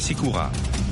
Sikoura.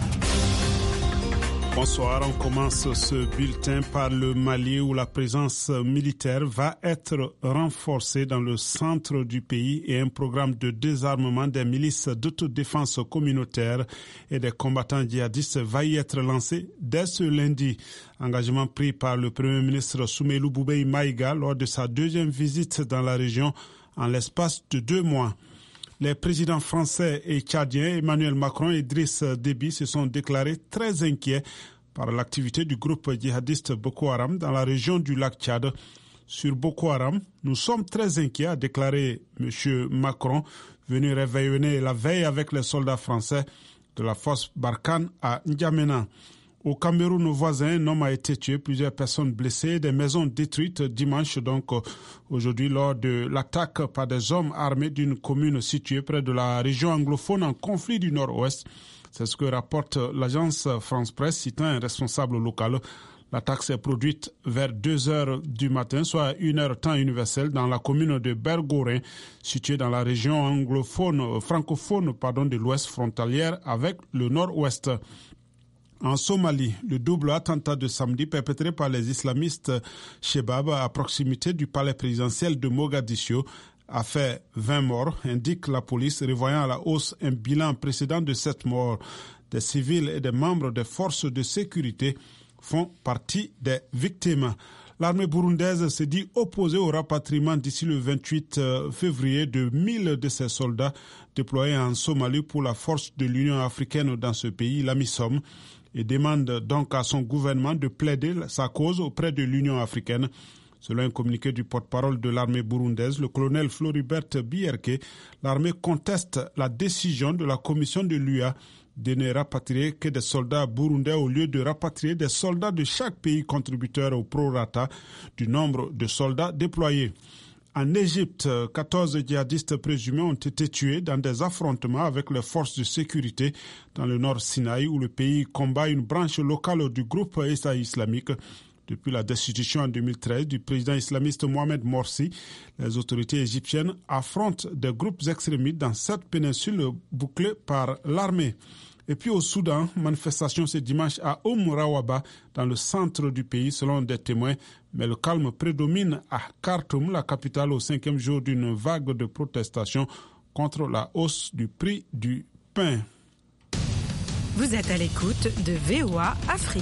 Bonsoir, on commence ce bulletin par le Mali où la présence militaire va être renforcée dans le centre du pays et un programme de désarmement des milices d'autodéfense communautaire et des combattants djihadistes va y être lancé dès ce lundi. Engagement pris par le Premier ministre Soumeilou Boubèye Maïga lors de sa deuxième visite dans la région en l'espace de 2 mois. Les présidents français et tchadiens Emmanuel Macron et Idriss Déby se sont déclarés très inquiets par l'activité du groupe djihadiste Boko Haram dans la région du lac Tchad. Sur Boko Haram, nous sommes très inquiets, a déclaré M. Macron, venu réveillonner la veille avec les soldats français de la force Barkhane à N'Djamena. Au Cameroun, nos voisins, un homme a été tué, plusieurs personnes blessées, des maisons détruites dimanche, donc aujourd'hui, lors de l'attaque par des hommes armés d'une commune située près de la région anglophone en conflit du Nord-Ouest. C'est ce que rapporte l'agence France Presse, citant un responsable local. L'attaque s'est produite vers 2 heures du matin, soit 1 heure temps universel, dans la commune de Bergorin, située dans la région francophone de l'Ouest frontalière avec le Nord-Ouest. En Somalie, le double attentat de samedi perpétré par les islamistes Shebab à proximité du palais présidentiel de Mogadiscio a fait 20 morts, indique la police, revoyant à la hausse un bilan précédent de 7 morts. Des civils et des membres des forces de sécurité font partie des victimes. L'armée burundaise s'est dit opposée au rapatriement d'ici le 28 février de 1000 de ses soldats déployés en Somalie pour la force de l'Union africaine dans ce pays, l'AMISOM, et demande donc à son gouvernement de plaider sa cause auprès de l'Union africaine. Selon un communiqué du porte-parole de l'armée burundaise, le colonel Floribert Bierke, l'armée conteste la décision de la commission de l'UA de ne rapatrier que des soldats burundais au lieu de rapatrier des soldats de chaque pays contributeur au prorata du nombre de soldats déployés. En Égypte, 14 djihadistes présumés ont été tués dans des affrontements avec les forces de sécurité dans le nord Sinaï où le pays combat une branche locale du groupe État islamique. Depuis la destitution en 2013 du président islamiste Mohamed Morsi, les autorités égyptiennes affrontent des groupes extrémistes dans cette péninsule bouclée par l'armée. Et puis au Soudan, manifestation ce dimanche à Rawaba, dans le centre du pays, selon des témoins. Mais le calme prédomine à Khartoum, la capitale, au 5e jour d'une vague de protestations contre la hausse du prix du pain. Vous êtes à l'écoute de VOA Afrique.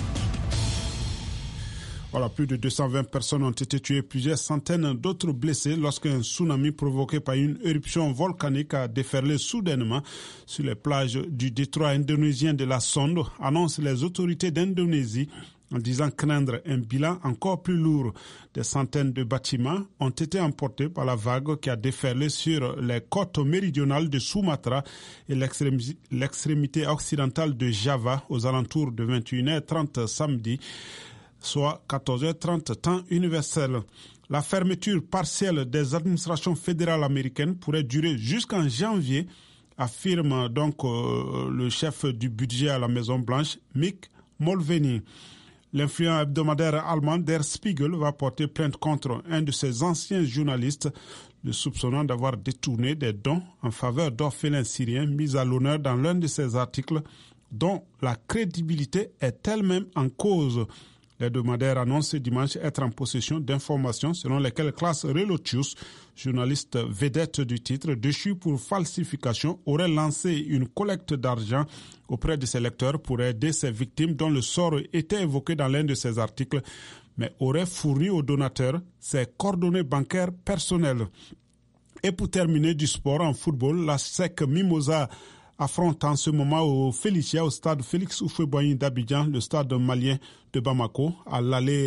Voilà, plus de 220 personnes ont été tuées, plusieurs centaines d'autres blessées lorsqu'un tsunami provoqué par une éruption volcanique a déferlé soudainement sur les plages du détroit indonésien de la Sonde, annoncent les autorités d'Indonésie en disant craindre un bilan encore plus lourd. Des centaines de bâtiments ont été emportés par la vague qui a déferlé sur les côtes méridionales de Sumatra et l'extrémité occidentale de Java aux alentours de 21h30 samedi, soit 14h30 temps universel. La fermeture partielle des administrations fédérales américaines pourrait durer jusqu'en janvier, affirme donc le chef du budget à la Maison-Blanche, Mick Mulvaney. L'influent hebdomadaire allemand Der Spiegel va porter plainte contre un de ses anciens journalistes, le soupçonnant d'avoir détourné des dons en faveur d'orphelins syriens mis à l'honneur dans l'un de ses articles, dont la crédibilité est elle-même en cause. L'hebdomadaire annonce ce dimanche être en possession d'informations selon lesquelles Klaas Relotius, journaliste vedette du titre, déchu pour falsification, aurait lancé une collecte d'argent auprès de ses lecteurs pour aider ses victimes dont le sort était évoqué dans l'un de ses articles, mais aurait fourni aux donateurs ses coordonnées bancaires personnelles. Et pour terminer, du sport en football, la SEC Mimosa affronte en ce moment au Félicia, au stade Félix Houphouët-Boigny d'Abidjan, le stade malien de Bamako. À l'aller,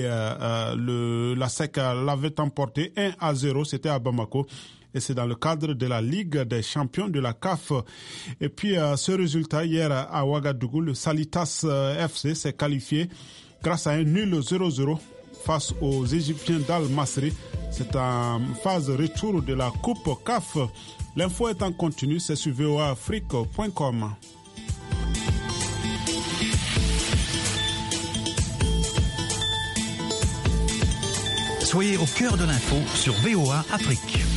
la SEC l'avait emporté 1-0, c'était à Bamako. Et c'est dans le cadre de la Ligue des champions de la CAF. Et puis, ce résultat, hier à Ouagadougou, le Salitas FC s'est qualifié grâce à un nul 0-0 face aux Égyptiens d'Al Masri. C'est en phase retour de la Coupe CAF. L'info est en continu, c'est sur voaafrique.com. Soyez au cœur de l'info sur VOA Afrique.